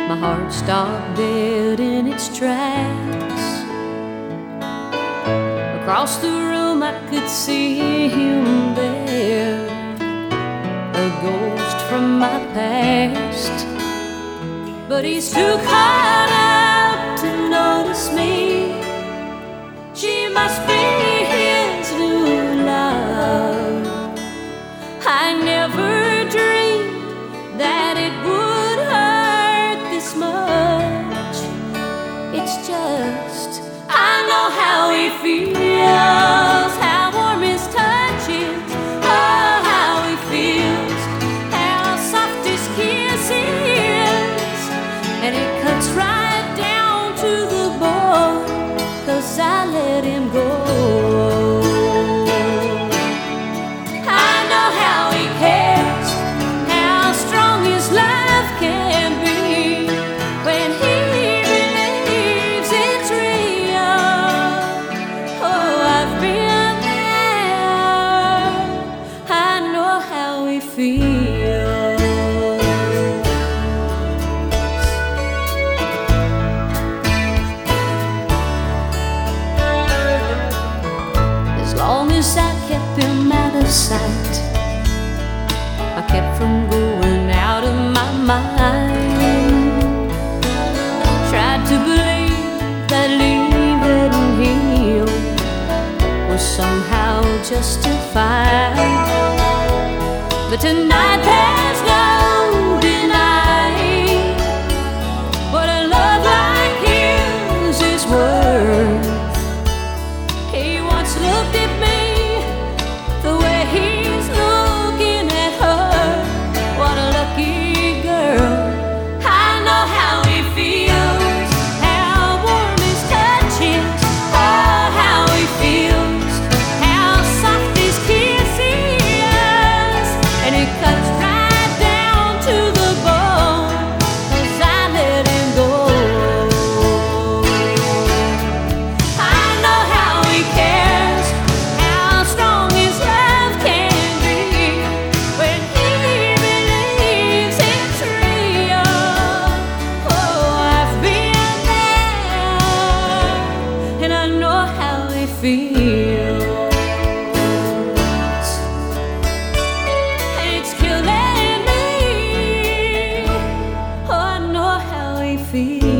My heart stopped dead in its tracks. Across the room I could see him there, a ghost from my past. But he's too caught up to notice me. She must be his new love. I never dreamed that it would hurt this much. It's just, I know how he feels, how warm his touch is, oh, how he feels, how soft his kiss is. And it cuts right down to the bone, 'cause I let him go. I know how he cares, how strong his love can be when he believes it's real. Oh, I've been there, I know how he feels. As long as I kept him out of sight, I kept from going out of my mind. Tried to believe that leaving him was somehow justified. But tonight there's no denying what a love like his is worth. He once looked at me the way he's looking at her. What a lucky girl. I know how he feels, how warm his touch is, oh, how he feels, how soft his kiss is. And it cuts right down to the bone, 'cause I let him go. I know how he cares, how strong his love can be when he believes it's real. Oh, I've been there, and I know how he feels. And it's killing me. Oh, I know how he feels.